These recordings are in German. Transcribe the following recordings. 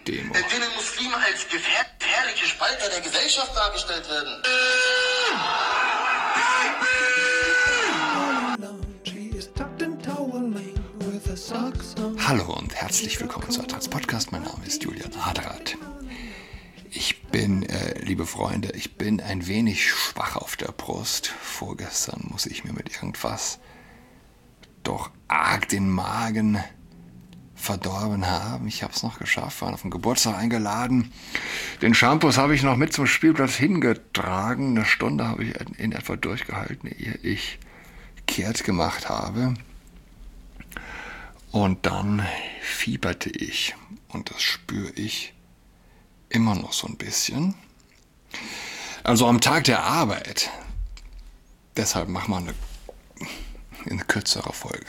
Demo. Wenn Muslime als gefährliche Spalter der Gesellschaft dargestellt werden. Hallo und herzlich willkommen zu Adrats Podcast. Mein Name ist Julian Adrat. Ich bin, liebe Freunde, ich bin ein wenig schwach auf der Brust. Vorgestern muss ich mir mit irgendwas doch arg den Magen verdorben haben. Ich habe es noch geschafft, war auf den Geburtstag eingeladen. Den Shampoos habe ich noch mit zum Spielplatz hingetragen. Eine Stunde habe ich in etwa durchgehalten, ehe ich kehrt gemacht habe. Und dann fieberte ich. Und das spüre ich immer noch so ein bisschen. Also am Tag der Arbeit. Deshalb machen wir eine kürzere Folge.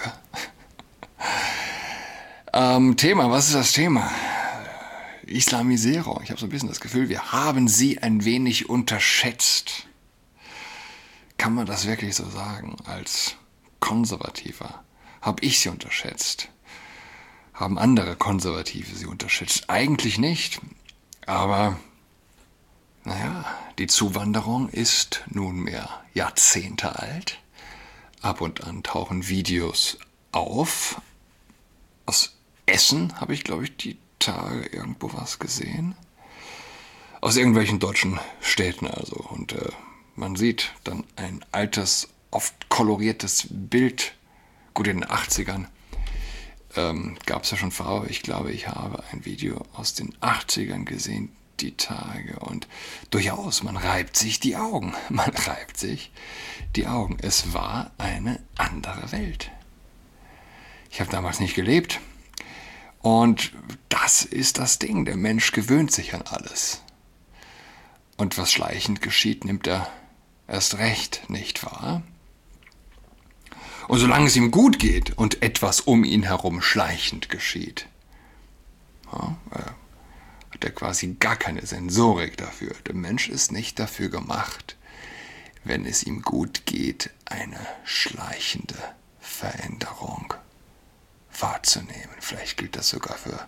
Thema, was ist das Thema? Islamisierung. Ich habe so ein bisschen das Gefühl, wir haben sie ein wenig unterschätzt. Kann man das wirklich so sagen? Als Konservativer habe ich sie unterschätzt. Haben andere Konservative sie unterschätzt? Eigentlich nicht. Aber, naja, die Zuwanderung ist nunmehr Jahrzehnte alt. Ab und an tauchen Videos auf. Aus Essen habe ich, glaube ich, die Tage irgendwo was gesehen. Aus irgendwelchen deutschen Städten also. Und man sieht dann ein altes, oft koloriertes Bild. Gut, in den 80ern gab es ja schon Farbe. Ich glaube, ich habe ein Video aus den 80ern gesehen, die Tage. Und durchaus, man reibt sich die Augen. Man reibt sich die Augen. Es war eine andere Welt. Ich habe damals nicht gelebt. Und das ist das Ding. Der Mensch gewöhnt sich an alles. Und was schleichend geschieht, nimmt er erst recht, nicht wahr? Und solange es ihm gut geht und etwas um ihn herum schleichend geschieht, hat er quasi gar keine Sensorik dafür. Der Mensch ist nicht dafür gemacht, wenn es ihm gut geht, eine schleichende Veränderung wahrzunehmen. Vielleicht gilt das sogar für,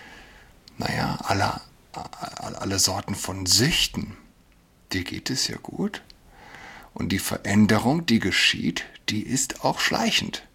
alle Sorten von Süchten. Dir geht es ja gut. Und die Veränderung, die geschieht, die ist auch schleichend.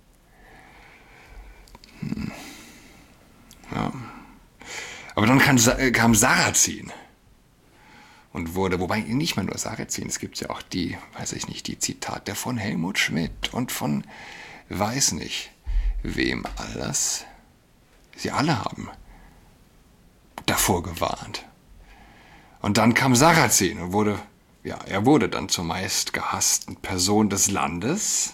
Ja. Aber dann kam Sarrazin und wurde, wobei nicht mal nur Sarrazin, es gibt ja auch die Zitate von Helmut Schmidt und von weiß nicht wem alles. Sie alle haben davor gewarnt. Und dann kam Sarrazin und er wurde dann zur meist gehassten Person des Landes.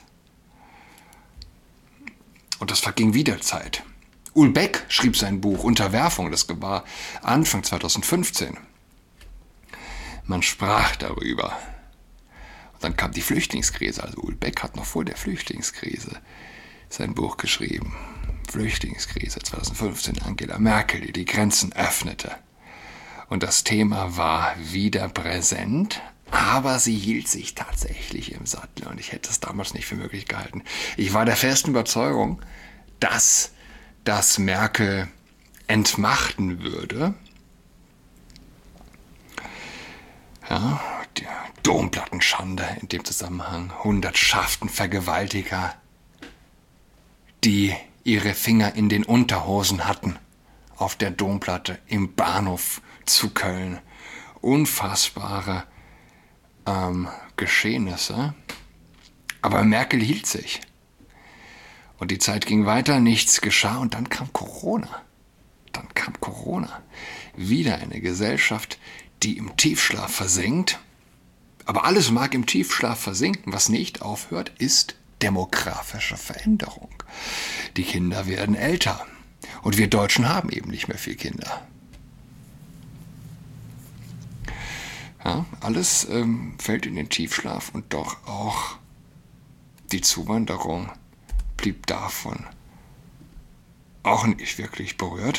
Und das verging wieder Zeit. Ulbeck schrieb sein Buch Unterwerfung, das war Anfang 2015. Man sprach darüber. Und dann kam die Flüchtlingskrise. Also Ulbeck hat noch vor der Flüchtlingskrise sein Buch geschrieben. Flüchtlingskrise 2015, Angela Merkel, die die Grenzen öffnete. Und das Thema war wieder präsent, aber sie hielt sich tatsächlich im Sattel. Und ich hätte es damals nicht für möglich gehalten. Ich war der festen Überzeugung, dass das Merkel entmachten würde. Ja, die Domplattenschande in dem Zusammenhang. Hundertschaften Vergewaltiger, die ihre Finger in den Unterhosen hatten, auf der Domplatte im Bahnhof zu Köln. Unfassbare Geschehnisse. Aber Merkel hielt sich. Und die Zeit ging weiter, nichts geschah und dann kam Corona. Wieder eine Gesellschaft, die im Tiefschlaf versinkt. Aber alles mag im Tiefschlaf versinken. Was nicht aufhört, ist demografische Veränderung. Die Kinder werden älter. Und wir Deutschen haben eben nicht mehr viele Kinder. Ja, alles fällt in den Tiefschlaf und doch auch die Zuwanderung blieb davon auch nicht wirklich berührt.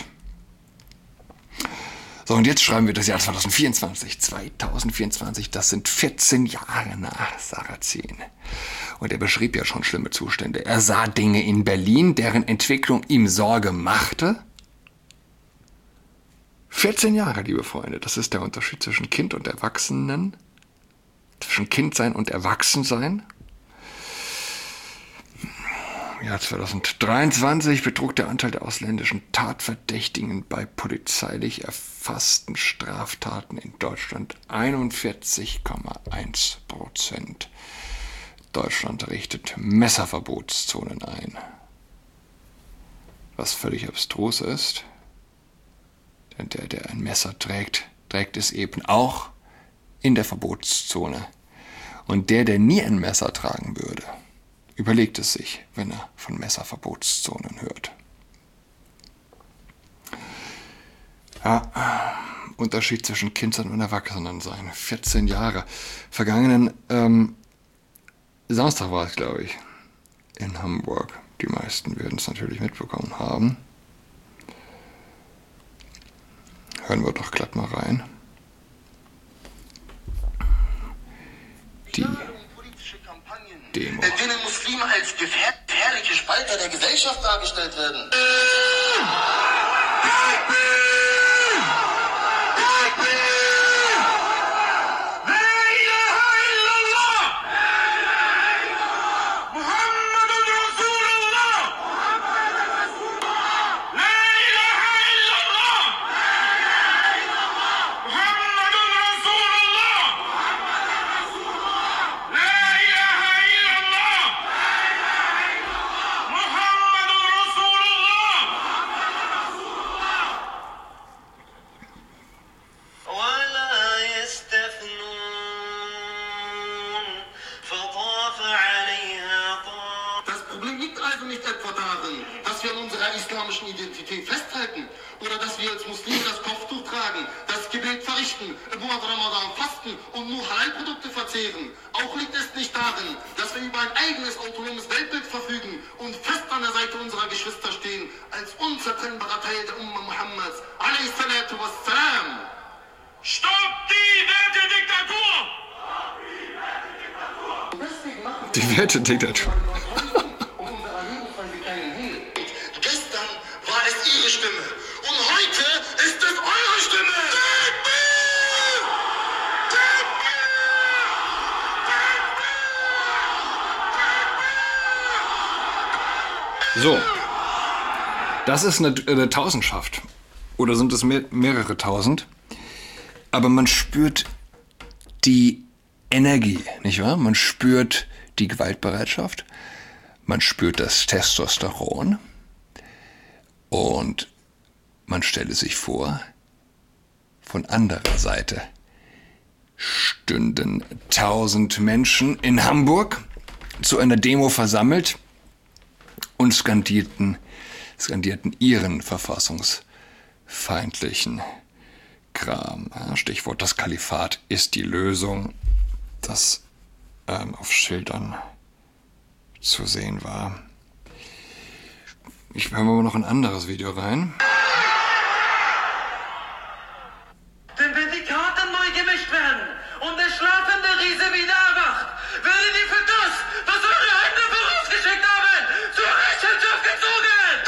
So, und jetzt schreiben wir das Jahr 2024. 2024, das sind 14 Jahre nach Sarrazin. Und er beschrieb ja schon schlimme Zustände. Er sah Dinge in Berlin, deren Entwicklung ihm Sorge machte. 14 Jahre, liebe Freunde, das ist der Unterschied zwischen Kind und Erwachsenen, zwischen Kindsein und Erwachsensein. Im Jahr 2023 betrug der Anteil der ausländischen Tatverdächtigen bei polizeilich erfassten Straftaten in Deutschland 41,1%. Deutschland richtet Messerverbotszonen ein. Was völlig abstrus ist, denn der ein Messer trägt es eben auch in der Verbotszone. Und der nie ein Messer tragen würde, überlegt es sich, wenn er von Messerverbotszonen hört. Ja, Unterschied zwischen Kindsein und Erwachsenensein. 14 Jahre. Vergangenen Samstag war es, glaube ich, in Hamburg. Die meisten werden es natürlich mitbekommen haben. Hören wir doch glatt mal rein. Die Demo. In denen Muslime als gefährliche Spalter der Gesellschaft dargestellt werden. Islamischen Identität festhalten oder dass wir als Muslime das Kopftuch tragen, das Gebet verrichten, im Monat Ramadan fasten und nur Halal-Produkte verzehren. Auch liegt es nicht darin, dass wir über ein eigenes autonomes Weltbild verfügen und fest an der Seite unserer Geschwister stehen, als unzertrennbarer Teil der Umma Muhammads. Salatu wassalam. Stopp die Wertediktatur! Die Wertediktatur. Stimme. Und heute ist es eure Stimme. So, das ist eine Tausendschaft. Oder sind es mehrere tausend? Aber man spürt die Energie, nicht wahr? Man spürt die Gewaltbereitschaft. Man spürt das Testosteron. Und man stelle sich vor, von anderer Seite stünden 1000 Menschen in Hamburg zu einer Demo versammelt und skandierten ihren verfassungsfeindlichen Kram. Stichwort, das Kalifat ist die Lösung, das auf Schildern zu sehen war. Ich höre mal noch ein anderes Video rein. Denn wenn die Karten neu gemischt werden und der schlafende Riese wieder erwacht, werdet ihr für das, was eure Hände vorausgeschickt haben, zur Rechenschaft gezogen!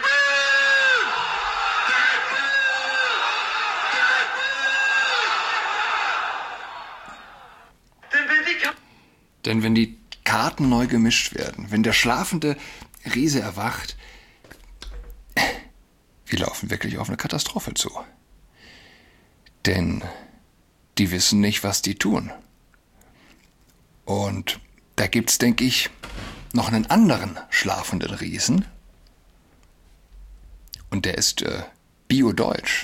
Denn wenn die Karten neu gemischt werden, wenn der schlafende Riese erwacht, wir laufen wirklich auf eine Katastrophe zu. Denn die wissen nicht, was die tun. Und da gibt's, denke ich, noch einen anderen schlafenden Riesen. Und der ist biodeutsch.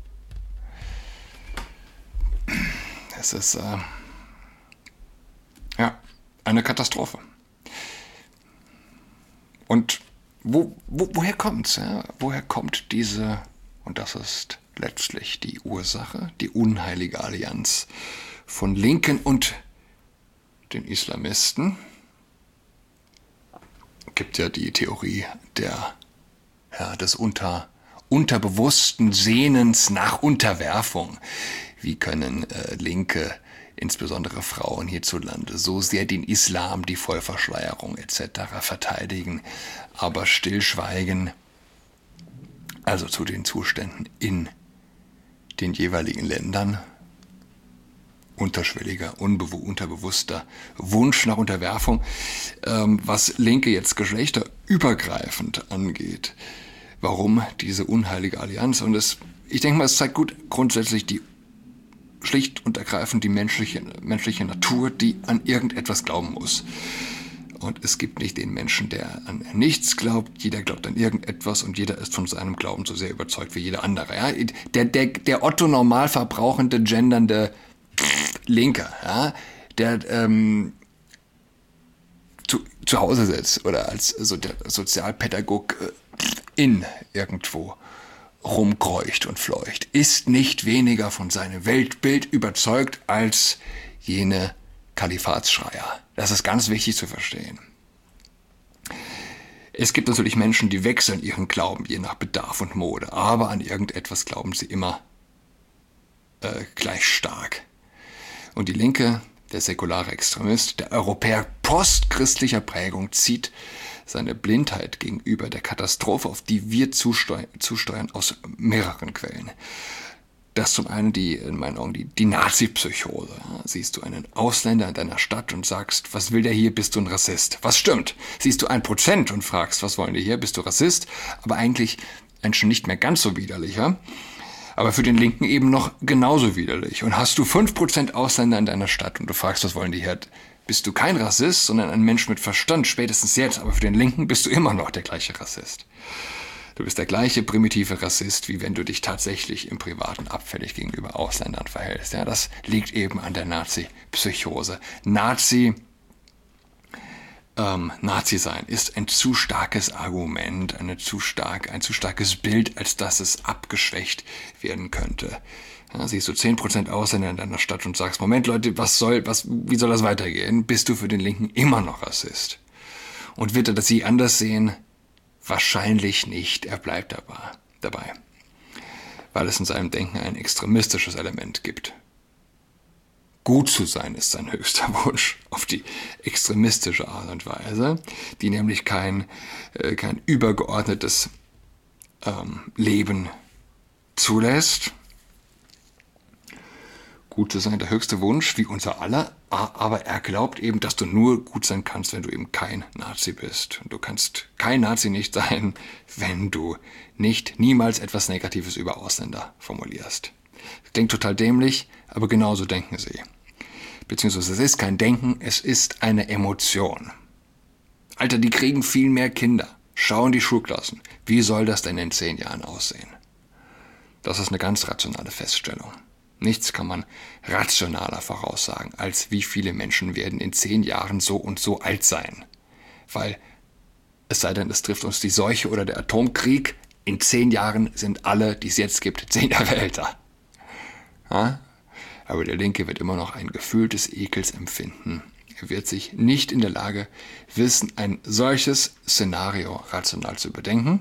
Es ist eine Katastrophe. Und woher kommt's? Ja? Woher kommt diese, und das ist letztlich die Ursache, die unheilige Allianz von Linken und den Islamisten? Gibt ja die Theorie des unterbewussten Sehnens nach Unterwerfung. Wie können Linke, insbesondere Frauen hierzulande, so sehr den Islam, die Vollverschleierung etc. verteidigen, aber stillschweigen, also zu den Zuständen in den jeweiligen Ländern unterschwelliger, unterbewusster Wunsch nach Unterwerfung, was Linke jetzt geschlechterübergreifend angeht. Warum diese unheilige Allianz? Und ich denke mal, es zeigt gut grundsätzlich schlicht und ergreifend die menschliche Natur, die an irgendetwas glauben muss. Und es gibt nicht den Menschen, der an nichts glaubt. Jeder glaubt an irgendetwas und jeder ist von seinem Glauben so sehr überzeugt wie jeder andere. Ja? Der Otto normal verbrauchende, gendernde Linker, ja? Der zu Hause sitzt oder als der Sozialpädagog irgendwo rumkreucht und fleucht, ist nicht weniger von seinem Weltbild überzeugt als jene Kalifatsschreier. Das ist ganz wichtig zu verstehen. Es gibt natürlich Menschen, die wechseln ihren Glauben je nach Bedarf und Mode, aber an irgendetwas glauben sie immer gleich stark. Und die Linke, der säkulare Extremist, der Europäer postchristlicher Prägung, zieht seine Blindheit gegenüber der Katastrophe, auf die wir zusteuern, aus mehreren Quellen. Das zum einen in meinen Augen die Nazi-Psychose. Siehst du einen Ausländer in deiner Stadt und sagst, was will der hier, bist du ein Rassist? Was stimmt? Siehst du 1% und fragst, was wollen die hier, bist du Rassist? Aber eigentlich ein schon nicht mehr ganz so widerlicher, aber für den Linken eben noch genauso widerlich. Und hast du 5% Ausländer in deiner Stadt und du fragst, was wollen die hier, bist du kein Rassist, sondern ein Mensch mit Verstand, spätestens jetzt, aber für den Linken bist du immer noch der gleiche Rassist. Du bist der gleiche primitive Rassist, wie wenn du dich tatsächlich im Privaten abfällig gegenüber Ausländern verhältst. Ja, das liegt eben an der Nazi-Psychose. Nazi sein ist ein zu starkes Argument, ein zu starkes Bild, als dass es abgeschwächt werden könnte. Ja, siehst du 10% Ausländer in deiner Stadt und sagst, Moment Leute, wie soll das weitergehen? Bist du für den Linken immer noch Rassist? Und wird er das je anders sehen? Wahrscheinlich nicht, er bleibt dabei, weil es in seinem Denken ein extremistisches Element gibt. Gut zu sein ist sein höchster Wunsch auf die extremistische Art und Weise, die nämlich kein übergeordnetes Leben zulässt. Gut zu sein, der höchste Wunsch, wie unser aller, aber er glaubt eben, dass du nur gut sein kannst, wenn du eben kein Nazi bist. Und du kannst kein Nazi nicht sein, wenn du niemals etwas Negatives über Ausländer formulierst. Das klingt total dämlich, aber genauso denken sie. Beziehungsweise es ist kein Denken, es ist eine Emotion. Alter, die kriegen viel mehr Kinder. Schau in die Schulklassen. Wie soll das denn in 10 Jahren aussehen? Das ist eine ganz rationale Feststellung. Nichts kann man rationaler voraussagen, als wie viele Menschen werden in 10 Jahren so und so alt sein. Weil, es sei denn, es trifft uns die Seuche oder der Atomkrieg, in 10 Jahren sind alle, die es jetzt gibt, 10 Jahre älter. Ja? Aber der Linke wird immer noch ein Gefühl des Ekels empfinden. Er wird sich nicht in der Lage wissen, ein solches Szenario rational zu überdenken.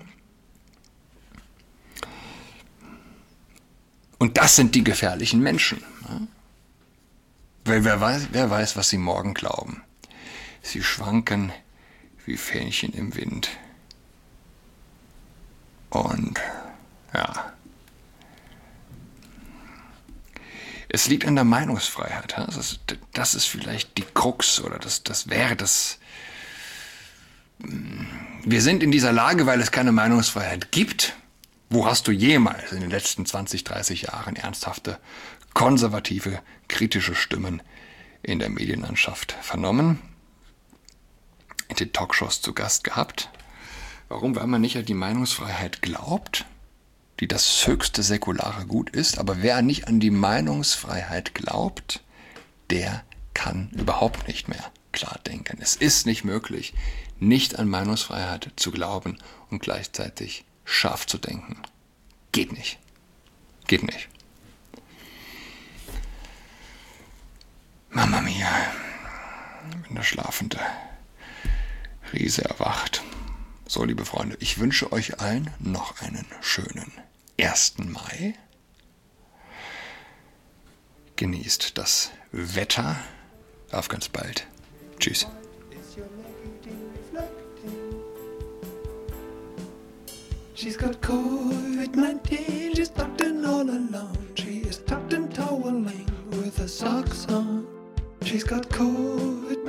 Und das sind die gefährlichen Menschen. Weil wer weiß, was sie morgen glauben. Sie schwanken wie Fähnchen im Wind. Und ja, es liegt an der Meinungsfreiheit. Das ist vielleicht die Krux oder das wäre das. Wir sind in dieser Lage, weil es keine Meinungsfreiheit gibt. Wo hast du jemals in den letzten 20, 30 Jahren ernsthafte, konservative, kritische Stimmen in der Medienlandschaft vernommen? In den Talkshows zu Gast gehabt? Warum? Weil man nicht an die Meinungsfreiheit glaubt, die das höchste säkulare Gut ist. Aber wer nicht an die Meinungsfreiheit glaubt, der kann überhaupt nicht mehr klar denken. Es ist nicht möglich, nicht an Meinungsfreiheit zu glauben und gleichzeitig scharf zu denken. Geht nicht. Geht nicht. Mama mia, wenn der schlafende Riese erwacht. So, liebe Freunde, ich wünsche euch allen noch einen schönen 1. Mai. Genießt das Wetter. Auf ganz bald. Tschüss. She's got COVID-19, she's tucked in all alone. She's got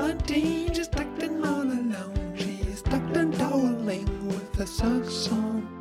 COVID-19, she's tucked in all alone. She is tucked and toweling with a socks on.